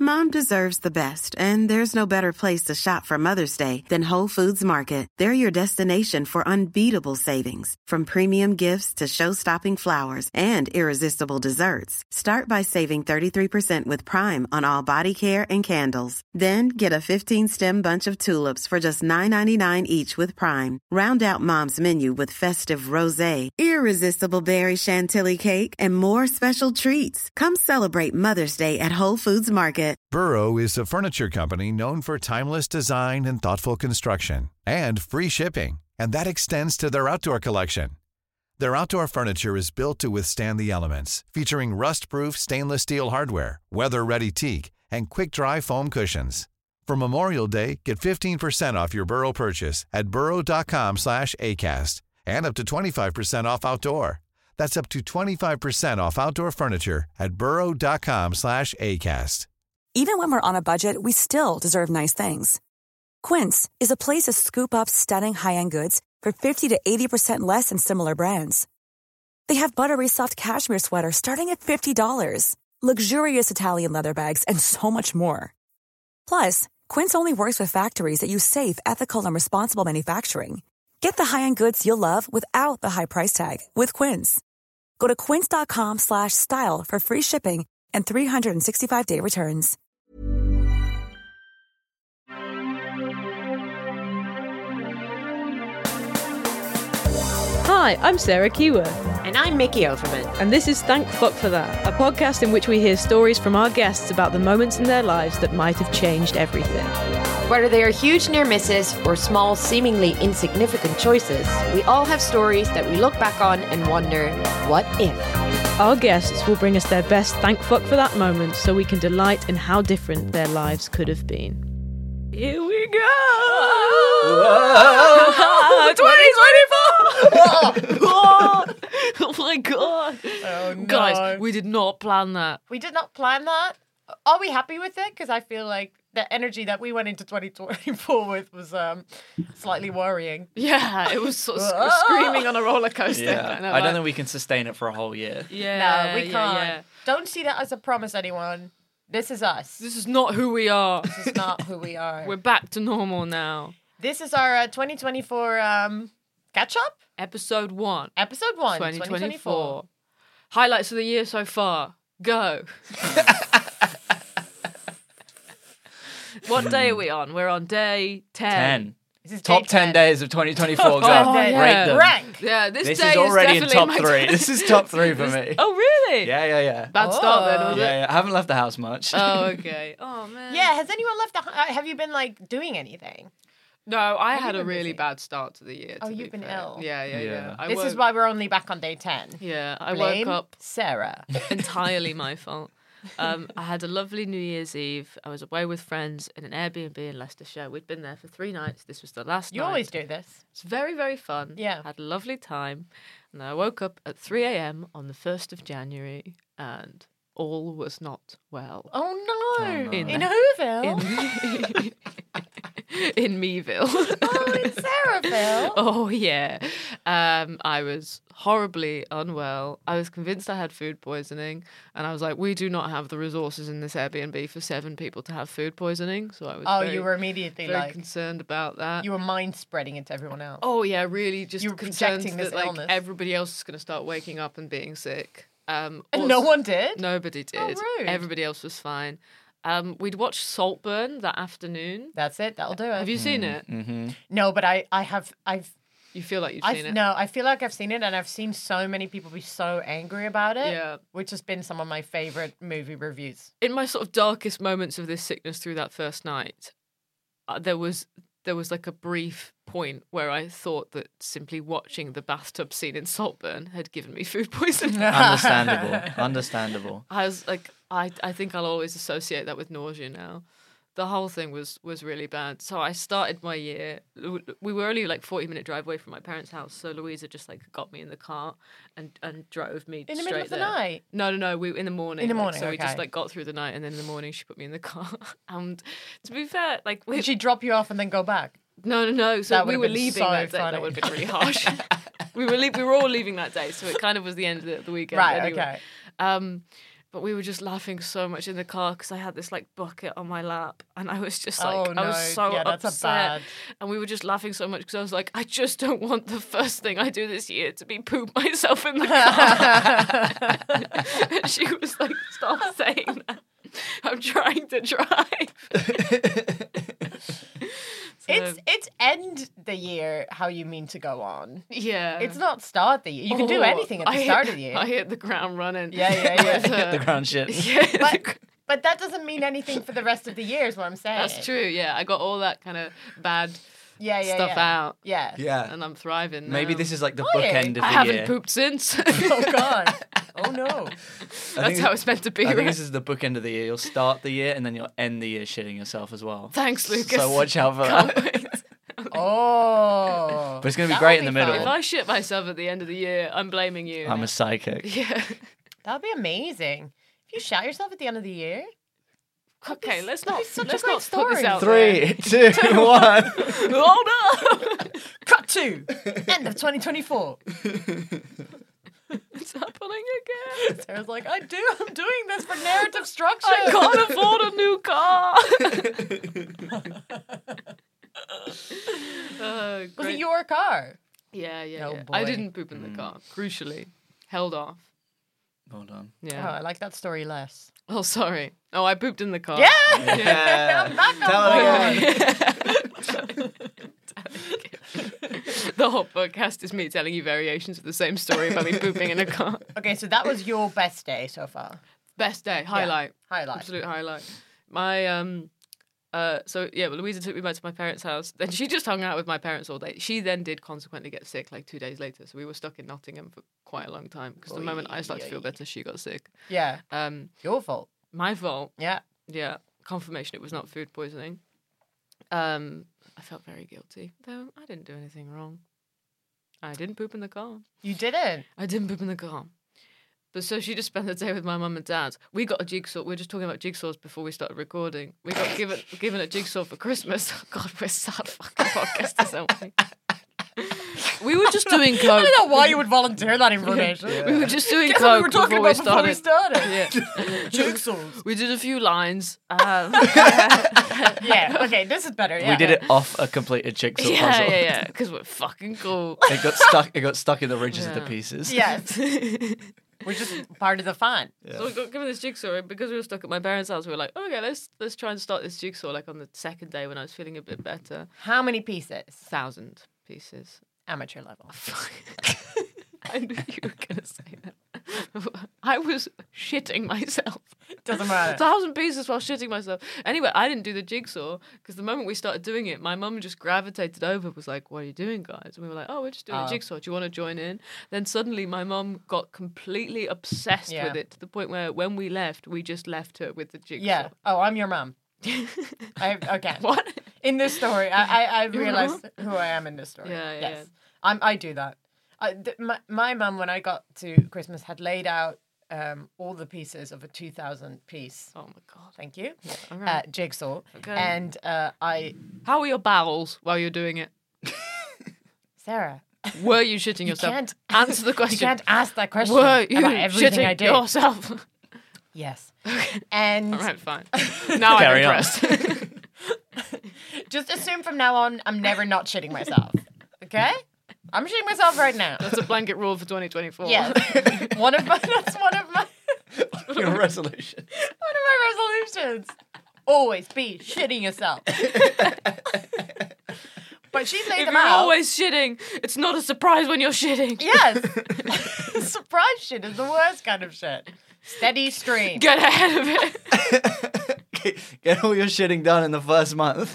Mom deserves the best, and there's no better place to shop for Mother's Day than Whole Foods Market. They're your destination for unbeatable savings, from premium gifts to show-stopping flowers and irresistible desserts. Start by saving 33% with Prime on all body care and candles. Then get a 15-stem bunch of tulips for just $9.99 each with Prime. Round out Mom's menu with festive rosé, irresistible berry chantilly cake, and more special treats. Come celebrate Mother's Day at Whole Foods Market. Burrow is a furniture company known for timeless design and thoughtful construction, and free shipping, and that extends to their outdoor collection. Their outdoor furniture is built to withstand the elements, featuring rust-proof stainless steel hardware, weather-ready teak, and quick-dry foam cushions. For Memorial Day, get 15% off your Burrow purchase at burrow.com/ACAST, and up to 25% off outdoor. That's up to 25% off outdoor furniture at burrow.com/ACAST. Even when we're on a budget, we still deserve nice things. Quince is a place to scoop up stunning high-end goods for 50 to 80% less than similar brands. They have buttery soft cashmere sweaters starting at $50, luxurious Italian leather bags, and so much more. Plus, Quince only works with factories that use safe, ethical, and responsible manufacturing. Get the high-end goods you'll love without the high price tag with Quince. Go to quince.com/style for free shipping and 365-day returns. Hi, I'm Sarah Keyworth. And I'm Mickey Overman. And this is Thank Fuck for That, a podcast in which we hear stories from our guests about the moments in their lives that might have changed everything. Whether they are huge near misses or small, seemingly insignificant choices, we all have stories that we look back on and wonder, what if? Our guests will bring us their best Thank Fuck for That moment so we can delight in how different their lives could have been. Here we go! 2024! Oh my god! Oh no. Guys, we did not plan that. We did not plan that. Are we happy with it? Because I feel like the energy that we went into 2024 with was slightly worrying. Yeah, it was sort of screaming on a roller coaster. Yeah. I don't think we can sustain it for a whole year. No, we can't. Don't see that as a promise, anyone. This is us. This is not who we are. This is not who we are. We're back to normal now. This is our 2024 catch-up? Episode 1. Episode 1, 2024. Highlights of the year so far. Go. What day are we on? We're on day 10. This is Top 10 days of 2024. Go. Rate them. Rank. Yeah, this day is already in definitely top 3. This is top 3 for me. Oh, really? Yeah. Bad start then, was it? Yeah. I haven't left the house much. Oh, okay. Oh, man. Yeah, has anyone left have you been, like, doing anything? No, I Have had you a been really busy? bad start to the year. Oh, to you've be been fair. ill. Yeah. This is why we're only back on day 10. Yeah, I Blame woke up Sarah. entirely my fault. I had a lovely New Year's Eve. I was away with friends in an Airbnb in Leicestershire. We'd been there for 3 nights. This was the last night. You always do this. It's very, very fun. Yeah. Had a lovely time. And I woke up at 3 a.m. on the 1st of January and all was not well. Oh, no. In In the- Whoville? In Meville. Oh, in Sarahville? Oh, yeah. I was horribly unwell. I was convinced I had food poisoning. And I was like, we do not have the resources in this Airbnb for 7 people to have food poisoning. So I was very, you were immediately very concerned about that. you were mind spreading it to everyone else. Oh, yeah, really just You were concerned projecting that this illness. everybody else is going to start waking up and being sick. And no one did? Nobody did. How rude. Everybody else was fine. We'd watched Saltburn that afternoon. That's it. That'll do it. Have you seen it? Mm-hmm. No, but I've You feel like you've seen it? No, I feel like I've seen it, and I've seen so many people be so angry about it. Yeah. Which has been some of my favorite movie reviews. In my sort of darkest moments of this sickness through that first night, there was like a brief point where I thought that simply watching the bathtub scene in Saltburn had given me food poisoning. Understandable. I was like, I think I'll always associate that with nausea now. The whole thing was really bad. So I started my year. We were only like 40-minute drive away from my parents' house. So Louisa just like got me in the car and drove me In the straight middle of the there. night? No. We in the morning. In the morning, So we just okay. like got through the night, and then in the morning she put me in the car. And to be fair, like Did she drop you off and then go back? No. So That we would've were been leaving so that day. funny. That would have been really harsh. we were all leaving that day, so it kind of was the end of the weekend. Right, anyway. okay. But we were just laughing so much in the car because I had this like bucket on my lap, and I was just Oh, like, I was no. so Yeah, that's a upset. bad- And we were just laughing so much because I was like, I just don't want the first thing I do this year to be poop myself in the car. And she was like, stop saying that. I'm trying to drive. So, It's end the year how you mean to go on. yeah. It's not start the year. You can do Oh, anything at the start of the year. I hit the ground running. Yeah. The ground shit. Yeah, But that doesn't mean anything for the rest of the year is what I'm saying. that's true. Yeah, I got all that kind of bad Yeah, stuff out, Yeah. Yeah. and I'm thriving. Maybe now. this is like the Oh, yeah. bookend of I the haven't year. pooped since. Oh, God. Oh, no. That's how it's meant to be. I think right? this is the bookend of the year. You'll start the year and then you'll end the year shitting yourself as well. Thanks, Lucas. So watch out for Can't that. wait. Oh. But it's going to be That great would in the be middle. If I shit myself at the end of the year, I'm blaming you. I'm a psychic. Yeah. That'd be amazing. If you shout yourself at the end of the year. Okay, let's that'd not be such a let's great not put this story. out there. 3, 2, 1. Oh no! Cut to end of 2024. It's happening again. Sarah's like, I'm doing this for narrative structure. I can't afford a new car. Was it your car? Yeah. Oh, Yeah. I boy. didn't poop in the car. Crucially, held off. Well done. Oh, Yeah. I like that story less. Oh, sorry. Oh, I pooped in the car. Yeah. I'm back on Tell it board. The whole podcast is me telling you variations of the same story about me pooping in a car. Okay, so that was your best day so far. Best day, highlight, Highlight. absolute highlight. My so yeah, well, Louisa took me back to my parents' house. Then she just hung out with my parents all day. She then did consequently get sick like 2 days later. So we were stuck in Nottingham for quite a long time because the moment I started to feel better, she got sick. Yeah. Um, Your fault. my fault. Yeah. Yeah, confirmation it was not food poisoning. I felt very guilty, though I didn't do anything wrong. I didn't poop in the car. You didn't. I didn't poop in the car. But so she just spent the day with my mum and dad. We got a jigsaw. We were just talking about jigsaws before we started recording. We got given a jigsaw for Christmas. Oh God, we're sad fucking podcasters, aren't we? We were just doing I coke. don't know why you would volunteer that information. We were just doing Guess what we coke were talking before about we before we started. started. Yeah. Jigsaws. We did a few lines. Yeah. Okay, this is better. Yeah. We did it off a completed jigsaw puzzle. Yeah. Because we're fucking cool. It got stuck in the ridges of the Yeah. pieces. Yes. We're just part of the fun. So we got given this jigsaw, and because we were stuck at my parents' house, we were like, okay, let's try and start this jigsaw like on the second day when I was feeling a bit better. How many pieces? 1,000 pieces. Amateur level. I knew you were gonna say that. I was shitting myself. Doesn't matter. 1,000 pieces while shitting myself. Anyway, I didn't do the jigsaw because the moment we started doing it, my mum just gravitated over, was like, "What are you doing, guys?" And we were like, "Oh, we're just doing a jigsaw. Do you want to join in?" Then suddenly, my mum got completely obsessed Yeah. with it to the point where when we left, we just left her with the jigsaw. Yeah. Oh, I'm your mum. Okay. What? In this story, I realized who I am in this story. Yeah, Yes. I do that. My mum, when I got to Christmas, had laid out all the pieces of a 2,000 piece. Oh my god. Thank you. All right. Jigsaw. Okay. And I, How were your bowels while you're doing it? Sarah, Were you shitting yourself? can't- Answer the you question. can't ask that question Were you about everything shitting I did. yourself? Yes. And All right, fine. Now Carry I'm on. impressed. just assume from now on, I'm never not shitting myself. Okay? I'm shitting myself right now. That's a blanket rule for 2024. Yes. That's one of my Your resolution. resolutions. Always be shitting yourself. But she laid If them you're out. always shitting, it's not a surprise when you're shitting. Yes. Surprise shit is the worst kind of shit. Steady stream. Get ahead of it. Get all your shitting done in the first month.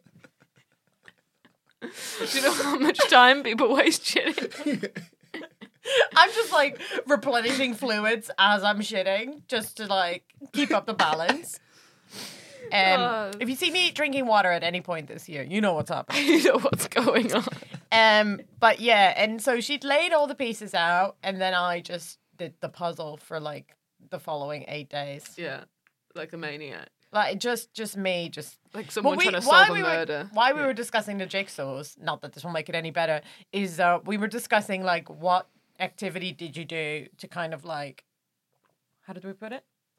Do you know how much time people waste shitting? I'm just like replenishing fluids as I'm shitting just to like keep up the balance. If you see me drinking water at any point this year, you know what's happening. You know what's going on. But yeah, and so she'd laid all the pieces out, and then I just did the puzzle for like the following 8 days. Yeah, like a maniac. Like just me, just Like someone trying to while solve a murder. Why we were discussing the jigsaws, not that this will make it any better, is we were discussing like what activity did you do to kind of like, how did we put it?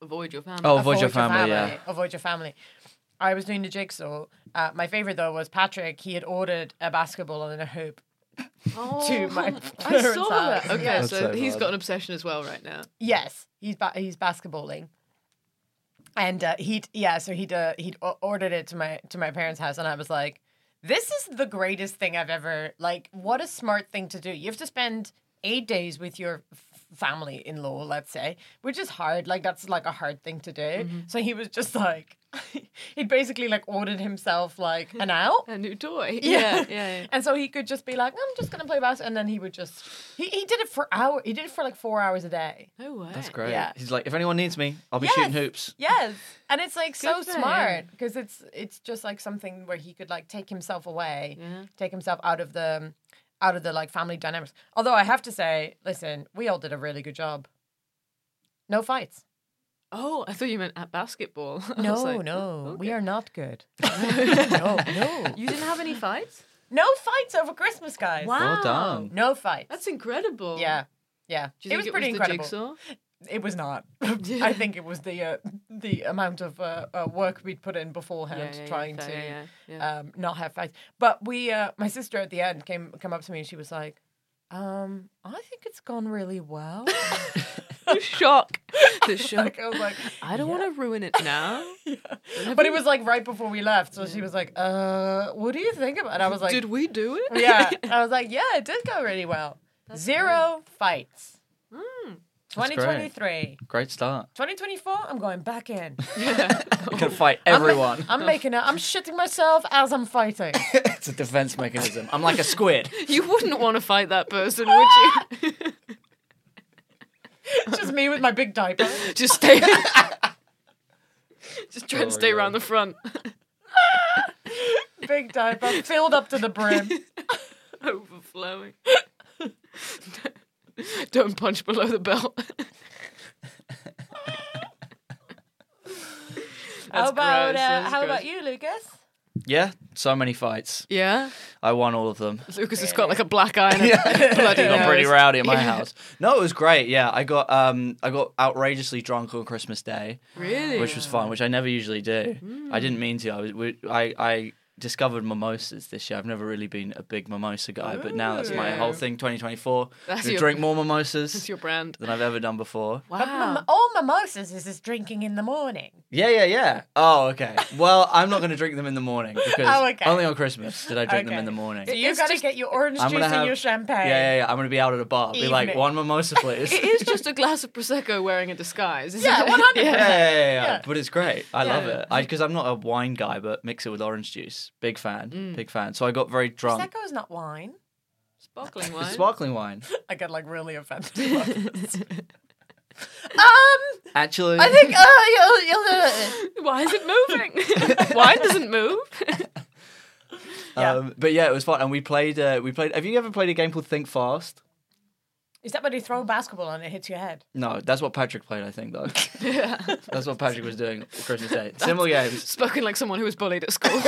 avoid your family. Oh, avoid your family, yeah. Avoid your family. I was doing the jigsaw. My favorite though was Patrick. He had ordered a basketball and a hoop to my I parents' saw house. that. Okay, Yeah. That's so so he's bad. got an obsession as well right now. Yes, he's basketballing, and he'd ordered it to my parents' house, and I was like, "This is the greatest thing I've ever like. What a smart thing to do. You have to spend 8 days with your family-in-law, let's say, which is hard. Like that's like a hard thing to do. So he was just like, he basically like ordered himself like an out. A new toy. Yeah. Yeah. And so he could just be like, I'm just gonna play basketball, and then he would just he did it for hours. He did it for like 4 hours a day. No way. That's great. Yeah. He's like, if anyone needs me, I'll be Yes. shooting hoops. Yes, and it's like so Good for smart him. because it's just like something where he could like take himself away, Yeah. take himself out of the like family dynamics. Although I have to say, listen, we all did a really good job. No fights. Oh, I thought you meant at basketball. I was No, like, no, we okay. are not good. no. You didn't have any fights? No fights over Christmas, guys. Well done. No fights. That's incredible. Yeah. Do you It think was pretty the incredible. jigsaw? It was not. I think it was the amount of work we'd put in beforehand trying fair, to yeah. not have fights. But we, my sister at the end came up to me and she was like, I think it's gone really well. The shock. The shock. Like, I was like, I don't want to ruin it now. but it was like right before we left, so she was like, what do you think about it? And I was like, Did we do it? yeah. I was like, yeah, it did go really well. Zero fights. Mm. That's great. 2023. Great start. 2024, I'm going back in. You can fight everyone. I'm shitting myself as I'm fighting. It's a defense mechanism. I'm like a squid. You wouldn't want to fight that person, would you? It's just me with my big diaper. Just stay. Just try and Oh, stay God. around the front. Big diaper, filled up to the brim. Overflowing. Don't punch below the belt. How about gross, that's how gross. about you, Lucas? Yeah, so many fights. Yeah? I won all of them. Lucas has got like a black eye and a bloody It got pretty nose. rowdy at my Yeah. house. No, it was great. Yeah, I got outrageously drunk on Christmas Day, Really? which was fun, which I never usually do. I didn't mean to. I discovered mimosas this year. I've never really been a big mimosa guy, but now that's my whole thing. 2024. That's To your- drink more mimosas That's your brand. than I've ever done before. But Wow. all mimosas is just drinking in the morning. Yeah. Oh, okay. Well, I'm not going to drink them in the morning because Oh, okay. only on Christmas did I drink them Okay. in the morning. So you've It's got to just- get your orange I'm juice gonna and have- your champagne. Yeah. I'm going to be out at a bar. Be like, Evening. one mimosa, please. It is just a glass of Prosecco wearing a disguise. Isn't Yeah, it? 100%. Yeah. Yeah. But it's great. I love Yeah. it. Because I'm not a wine guy, but mix it with orange juice. Big fan. Big fan. So I got very drunk. Prosecco is not wine. Sparkling wine. It's sparkling wine. I get like really offended. Actually, I think you'll do it. Why is it moving? Wine doesn't move. Yeah. But yeah, it was fun. And we played. Have you ever played a game called Think Fast? Is that when you throw a basketball and it hits your head? No, that's what Patrick played, I think, though. That's what Patrick was doing on Christmas Day. Similar games. Spoken like someone who was bullied at school.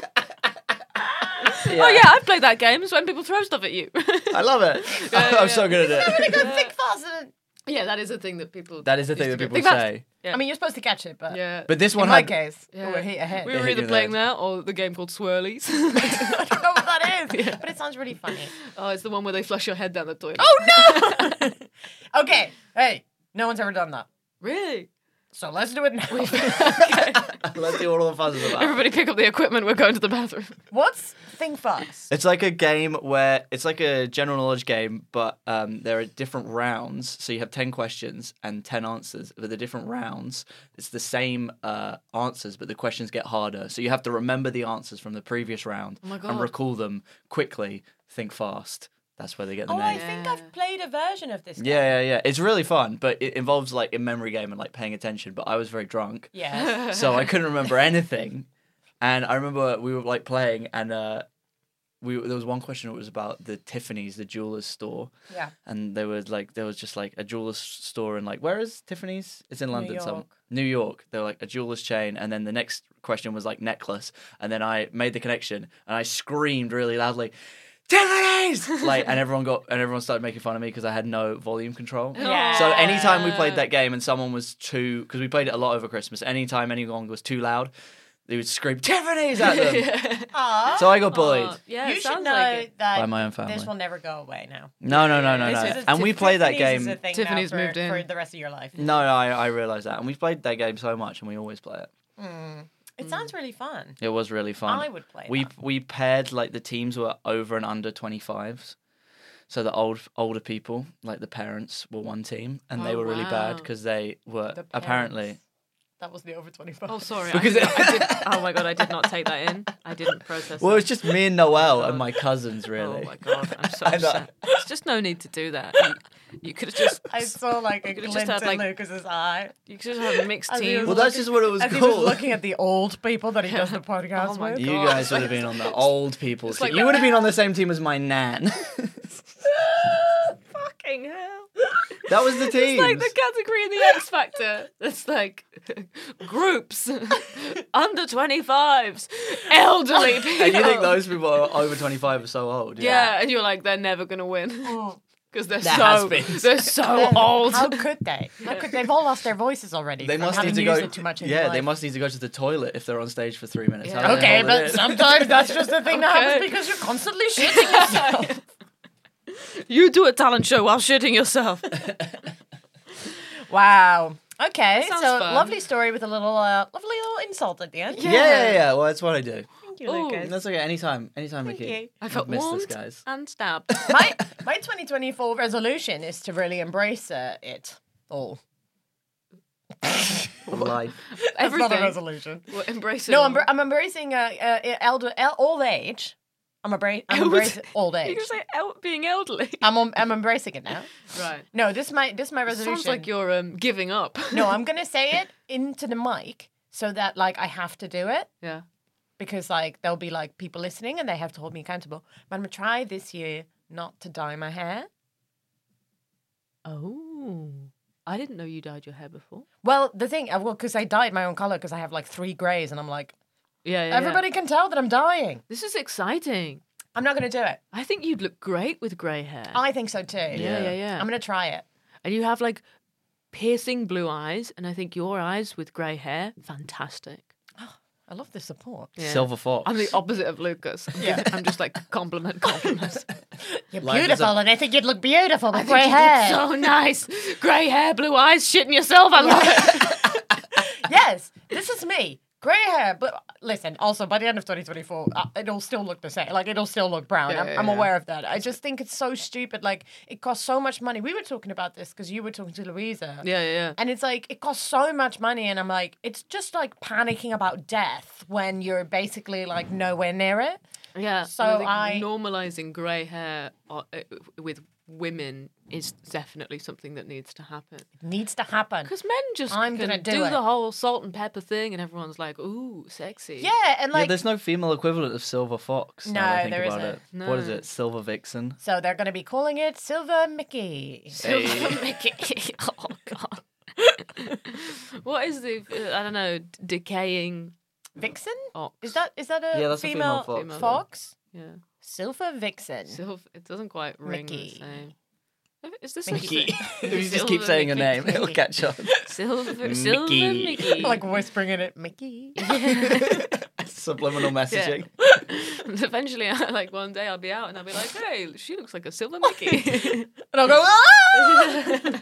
Oh yeah, I've played that game. It's when people throw stuff at you. I love it. I'm so good at Really it. good. Think fast. Yeah, that is a thing that people. That is the thing used that to do. people Think fast. say. Yeah. I mean, you're supposed to catch it, but Yeah. But this one in my had. case, Yeah. we're hit ahead. We It were hit either you playing there. that or the game called Swirlies. I don't know what that is, but it sounds really funny. Oh, it's the one where they flush your head down the toilet. Oh no! Okay, hey, no one's ever done that, Really? so let's do it now. Let's do what all the fuzz is about. Everybody pick up the equipment. We're going to the bathroom. What's Think Fast? It's like a game where it's like a general knowledge game, but there are different rounds. So you have 10 questions and 10 answers. But the different rounds, it's the same answers, but the questions get harder. So you have to remember the answers from the previous round my and God. recall them quickly. Think fast. That's where they get the Oh, I name. think I've played a version of this. Yeah. It's really fun, but it involves like a memory game and like paying attention. But I was very drunk, Yeah. so I couldn't remember anything. And I remember we were like playing, and there was one question that was about the Tiffany's, the jewelers store, Yeah. and there was just like a jewelers store in like, where is Tiffany's? It's in London, York. New York. They're like a jewelers chain, and then the next question was like necklace, and then I made the connection and I screamed really loudly, Tiffany's! Like, and everyone started making fun of me because I had no volume control. Yeah. So anytime we played that game and someone was too, because we played it a lot over Christmas, anytime anyone was too loud, they would scream Tiffany's at them. Aw. So I got bullied. Yeah, You it should sounds know like it. that By my own family. this will never go away now. No. And we played that Tiffany's is game. a thing Tiffany's now moved in. for the rest of your life. No, I realised that. And we've played that game so much and we always play it. It sounds really fun. It was really fun. I would play We paired, like, the teams were over and under 25s. So the older people, like the parents, were one team. And they Oh, were really bad wow. because they were The apparently... parents. That was the over 25. Oh, sorry. Because I did, oh my god, I did not take that in. I didn't process. Well, that. it's just me and Noelle and my cousins, really. Oh my god, I'm so I know. upset. There's just no need to do that. You could have just. I saw like a could've glint just had, in like- Lucas's eye. You could just have mixed As he teams. was Well, that's just what it was As he was called. looking at the old people that he does the podcast Oh my with. You God. guys would have been on the old people team. like- You would have been on the same team as my nan. Fucking hell. That was the team. It's like the category in the X Factor. It's like groups, under 25s, elderly people. And you think those people are over 25 are so old? Yeah, and you're like, they're never gonna win Oh. because they're There has so been. they're so old. How could they? How could they've all lost their voices already? They from must having need to used go. it too much in Yeah, life. they must need to go to the toilet if they're on stage for 3 minutes. Yeah. How do they Okay, hold but it in? sometimes that's just the thing that happens Okay. because you're constantly shitting yourself. You do a talent show while shitting yourself. Wow. Okay, That so sounds fun. lovely story with a little, lovely little insult at the end. Yeah. Well, that's what I do. Thank you, Ooh. Lucas. That's okay. Anytime, Mickey. you. I felt I've missed warmed this, guys. and stabbed. My 2024 resolution is to really embrace it all. Life. That's not a Everything. resolution. We're embracing. No, all. I'm embracing old age. I'm embracing old You age. can say being elderly. I'm embracing it now. Right. No, this is my resolution. Sounds like you're giving up. No, I'm gonna say it into the mic so that like I have to do it Yeah. because like there'll be like people listening and they have to hold me accountable. But I'm gonna try this year not to dye my hair. Oh. I didn't know you dyed your hair before. Well, the thing, because I dyed my own color because I have like 3 grays and I'm like, Yeah, everybody can tell that I'm dyeing. This is exciting. I'm not gonna do it. I think you'd look great with grey hair. I think so too. Yeah. I'm gonna try it. And you have like piercing blue eyes, and I think your eyes with grey hair, fantastic. I love the support. Yeah. Silver fox. I'm the opposite of Lucas. I'm just like compliment. You're Life is beautiful, and I think you'd look beautiful with I grey think you hair. look so nice. Grey hair, blue eyes, shitting yourself. I love it. Yes, this is me. Grey hair, but listen, also by the end of 2024, it'll still look the same. Like, it'll still look brown. I'm aware of that. I just think it's so stupid. Like, it costs so much money. We were talking about this because you were talking to Louisa. Yeah. And it's like, it costs so much money. And I'm like, it's just like panicking about death when you're basically like nowhere near it. Yeah. So and I- think normalizing grey hair with women is definitely something that needs to happen. It needs to happen. Because men just I'm can gonna do it. the whole salt and pepper thing, and everyone's like, "Ooh, sexy." Yeah, and Yeah, like, there's no female equivalent of Silver Fox. No, now that I think there about isn't. it. No. What is it? Silver Vixen. so they're going to be calling it Silver Mickey. Silver Mickey. Oh god. What is the I don't know decaying Vixen? ox? Is that a Yeah, that's a female, female fox. fox? Yeah. Silver Vixen. Silver. It doesn't quite ring Mickey. the same. Is this Mickey. a if you just Silver keep saying a Mickey. name, it'll catch on. Silver Mickey. Mickey? Like whispering in it, Mickey. Subliminal messaging. And eventually, like one day, I'll be out and I'll be like, "Hey, she looks like a silver Mickey." And I'll go, ah!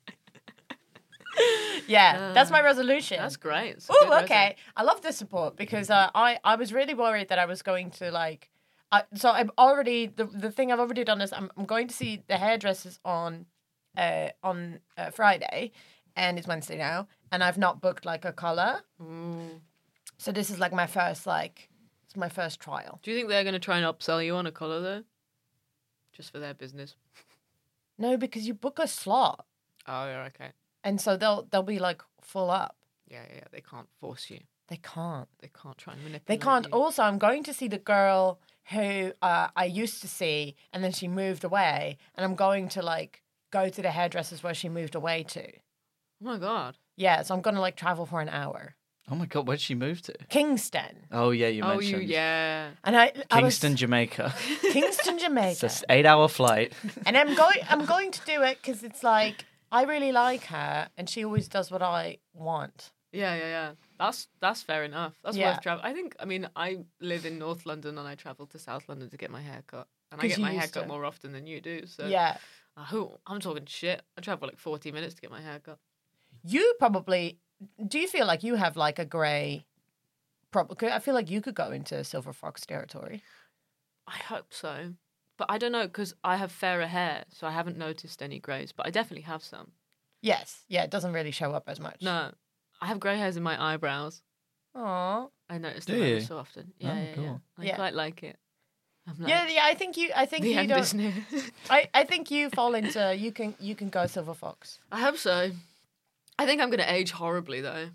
Yeah, that's my resolution. That's great. It's a Oh, good okay. I love the support because I was really worried that I was going to like. So I'm already the thing I've already done is I'm going to see the hairdressers on Friday, and it's Wednesday now, and I've not booked like a color. So this is like my first it's my first trial. Do you think they're going to try and upsell you on a colour though, just for their business? No, because you book a slot, Oh, yeah, okay. and so they'll be like full up. Yeah. They can't force you. They can't. They can't try and manipulate. They can't. You. Also, I'm going to see the girl who I used to see, and then she moved away, and I'm going to like go to the hairdressers where she moved away to. Oh my god. Yeah, so I'm gonna like travel for an hour. Oh my God, where'd she move to? Kingston. Oh yeah, you Oh, mentioned. yeah. And I Kingston, was, Jamaica. Kingston, Jamaica. It's an 8-hour flight. And I'm going to do it because it's like I really like her, and she always does what I want. Yeah. That's fair enough. That's Yeah. worth travel. I live in North London and I travel to South London to get my hair cut. And I 'Cause get you my used hair cut to. more often than you do. So Yeah, I'm talking shit. I travel like 40 minutes to get my hair cut. you probably. Do you feel like you have like a grey? I feel like you could go into Silver Fox territory. I hope so. But I don't know because I have fairer hair, so I haven't noticed any greys. But I definitely have some. Yes, yeah, it doesn't really show up as much. No, I have grey hairs in my eyebrows. Aww. I notice Do them every you? so often. Oh, Yeah. cool. I Yeah. quite like it. I'm like, Yeah, I think you the end don't. is near. I think you fall into you can go Silver Fox. I hope so. I think I'm going to age horribly though.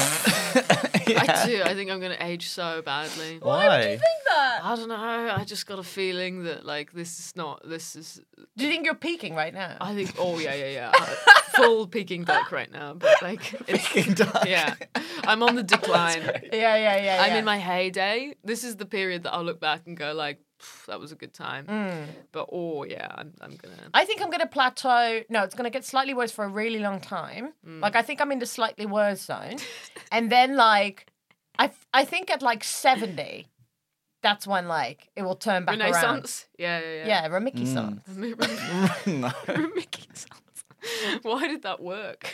I do. I think I'm going to age so badly. Why? think that? I don't know. I just got a feeling that like this is. Do you think you're peaking right now? I think. Oh yeah. Full peaking duck right now, but like Peking duck. Yeah, I'm on the decline. Yeah. I'm in my heyday. This is the period that I'll look back and go like, that was a good time. But I'm gonna. I think I'm gonna plateau. No, it's gonna get slightly worse for a really long time. Like I think I'm in the slightly worse zone, and then like I think at like 70, that's when like it will turn back around. Renaissance. Yeah. Yeah, Renaissance. No. Mickey Sans. Why did that work?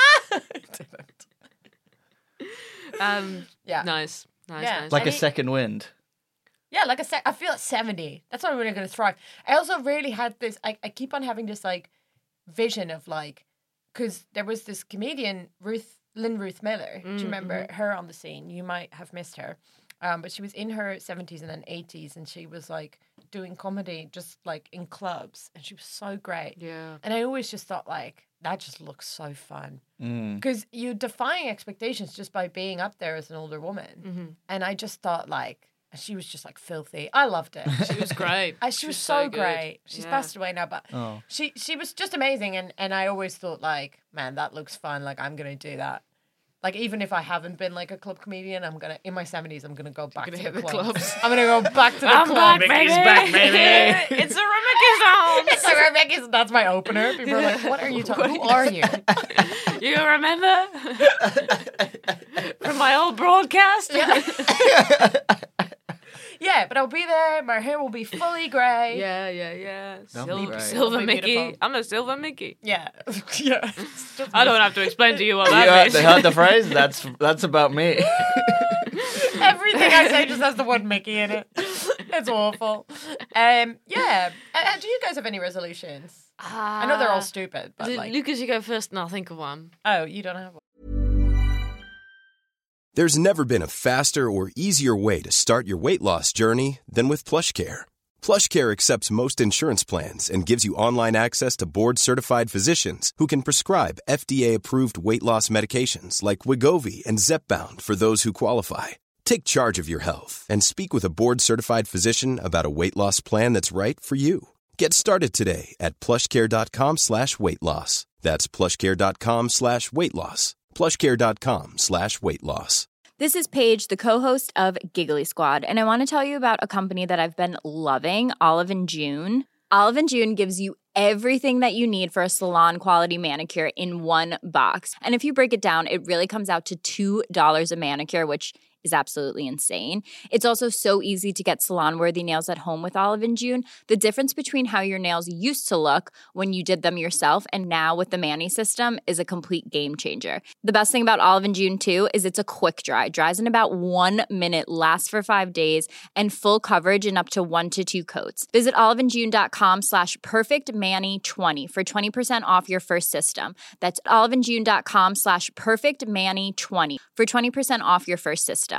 Yeah. Nice. Yeah. Like a Any- second wind. Yeah, like I feel at 70. That's when I'm really going to thrive. I also really had this, I keep on having this like vision of like, because there was this comedian, Lynn Ruth Miller. Do you remember her on the scene? You might have missed her. But she was in her 70s and then 80s, and she was like doing comedy just like in clubs, and she was so great. Yeah. And I always just thought like, that just looks so fun. Mm. Because you're defying expectations just by being up there as an older woman. And I just thought like, she was just like filthy. I loved it. She was great. She was so good. great. She's Yeah. passed away now, but Oh. she was just amazing. And I always thought like, man, that looks fun. Like I'm gonna do that. Like even if I haven't been like a club comedian, I'm gonna in my 70s. I'm gonna go back to gonna the hit the clubs. clubs. I'm gonna go back to the I'm club. back, Mickey's back, baby. It's a Remicky's It's like Rebecca's. That's my opener. People are like, "What are you talking? Who are you?" You remember from my old broadcast? Yeah, but I'll be there. My hair will be fully grey. Yeah. That'll be great. Silver That'll be Mickey. beautiful. I'm a silver Mickey. Yeah. Yeah. I don't have to explain to you what You that heard, means. they heard the phrase? That's about me. Everything I say just has the word Mickey in it. It's awful. Yeah. Do you guys have any resolutions? I know they're all stupid, but like, Lucas, you go first, and I'll think of one. oh, you don't have one. There's never been a faster or easier way to start your weight loss journey than with PlushCare. PlushCare accepts most insurance plans and gives you online access to board-certified physicians who can prescribe FDA-approved weight loss medications like Wegovy and Zepbound for those who qualify. Take charge of your health and speak with a board-certified physician about a weight loss plan that's right for you. Get started today at plushcare.com/weight loss. That's plushcare.com/weight loss. plushcare.com/weight loss. This is Paige, the co-host of Giggly Squad, and I want to tell you about a company that I've been loving, Olive & June. Olive & June gives you everything that you need for a salon-quality manicure in one box. And if you break it down, it really comes out to $2 a manicure, which is absolutely insane. It's also so easy to get salon-worthy nails at home with Olive & June. The difference between how your nails used to look when you did them yourself and now with the Mani system is a complete game changer. The best thing about Olive & June, too, is it's a quick dry. Dries in about 1 minute, lasts for 5 days, and full coverage in up to 1 to 2 coats. Visit oliveandjune.com/perfectmani20 for 20% off your first system. That's oliveandjune.com/perfectmani20 for 20% off your first system.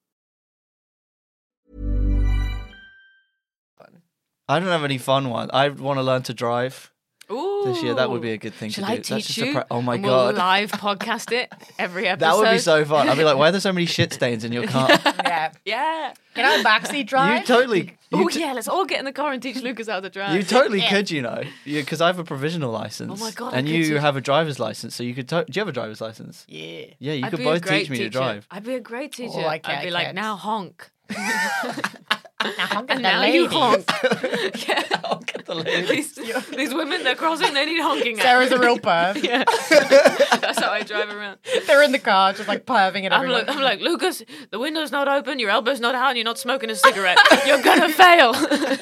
I don't have any fun ones. I want to learn to drive Ooh. this year. That would be a good thing Shall to do. I That's teach just you? oh my And god. We'll live podcast it every episode. That would be so fun. I'd be like, why are there so many shit stains in your car? Yeah, Yeah. Yeah. Can I backseat drive? You totally. Oh yeah, let's all get in the car and teach Lucas how to drive. You totally could, you know, because I have a provisional license. Oh my God, I And could you too. have a driver's license, so you could. Do you have a driver's license? Yeah. Yeah, you I'd could be a both great teach me to teacher. drive. I'd be a great teacher. I I'd be like, can't. now honk. Now honk at And the now you ladies. honk. Yeah. Honk at the ladies. These women, they're crossing, they need honking at. Sarah's a real perv. Yeah. That's how I drive around. They're in the car just like perving at I'm everyone. like, Lucas, the window's not open, your elbow's not out, and you're not smoking a cigarette. You're gonna fail.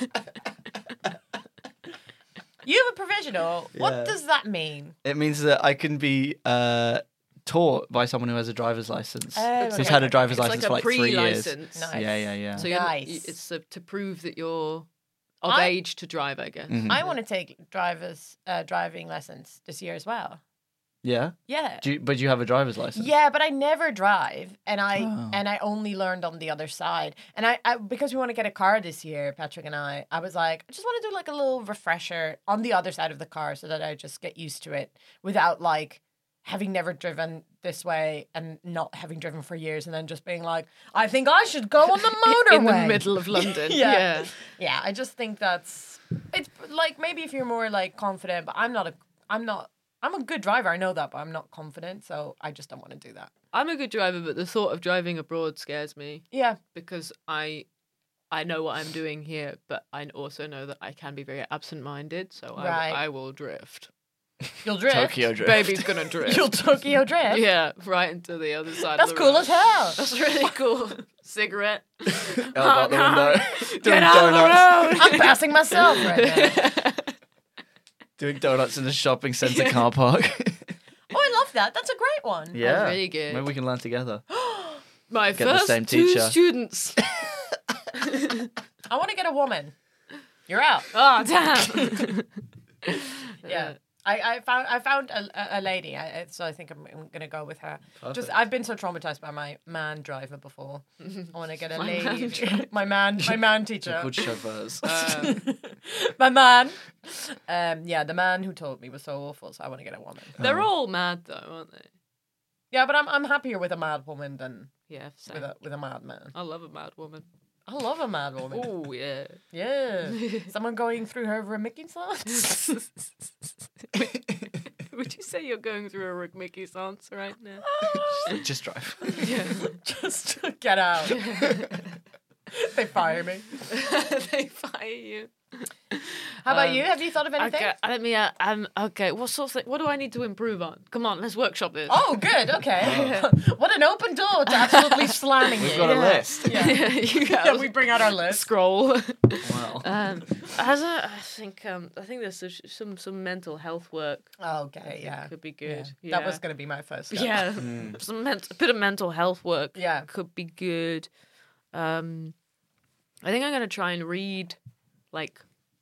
You have a provisional. Yeah. What does that mean? It means that I can be taught by someone who has a driver's license. Oh, Who's okay, had a okay. driver's It's license like for a like 3 years. pre-license. Nice. Yeah. So Nice. it's to prove that you're of I- age to drive, I guess. Mhm. I want to take driving lessons this year as well. Yeah. Yeah. But you have a driver's license. Yeah, but I never drive, and Oh. I only learned on the other side. And I because we want to get a car this year, Patrick and I was like, I just want to do like a little refresher on the other side of the car so that I just get used to it without like having never driven this way and not having driven for years, and then just being like, I think I should go on the motorway In the middle of London. Yeah. Yeah, I just think it's like maybe if you're more like confident, but I'm a good driver. I know that, but I'm not confident, so I just don't want to do that. I'm a good driver, but the thought of driving abroad scares me Yeah. because I know what I'm doing here, but I also know that I can be very absent-minded, so Right. I will drift. You'll drift. Tokyo drift. Baby's gonna drift. You'll Tokyo drift. Yeah, right into the other side That's of the cool road. as hell. That's really cool. Cigarette. Out out the window. Get Doing out donuts. of the I'm passing myself right now. Doing donuts in the shopping centre car park. Oh, I love that. That's a great one. Yeah. really good. Maybe we can learn together. My Get the first same two teacher. students. I want to get a woman. You're out. Oh, damn. Yeah. I found a lady, so I think I'm gonna go with her. Just I've been so traumatized by my man driver before. I want to get a lady. My man teacher. They're called chauffeurs. My man. Yeah, the man who told me was so awful, so I want to get a woman. They're all mad though, aren't they? Yeah, but I'm happier with a mad woman than Yeah, same. with a mad man. I love a mad woman. I love a mad woman. Oh yeah. Yeah. Someone going through her renaissance. Would you say you're going through a Rick Mickey dance right now? Just drive. Yeah. Just get out. They fire me. They fire you. How about you? Have you thought of anything? Okay, let me. Okay. What sort of thing? What do I need to improve on? Come on, let's workshop this. Oh, good. Okay. What an open door to absolutely slamming you. We've got a list. Yeah. You go. Yeah, we bring out our list. Scroll. Wow. I think there's some mental health work. Okay, yeah. Could be good. Yeah. That was going to be my first step. Yeah, a bit of mental health work. Yeah. Could be good. I think I'm gonna try and read like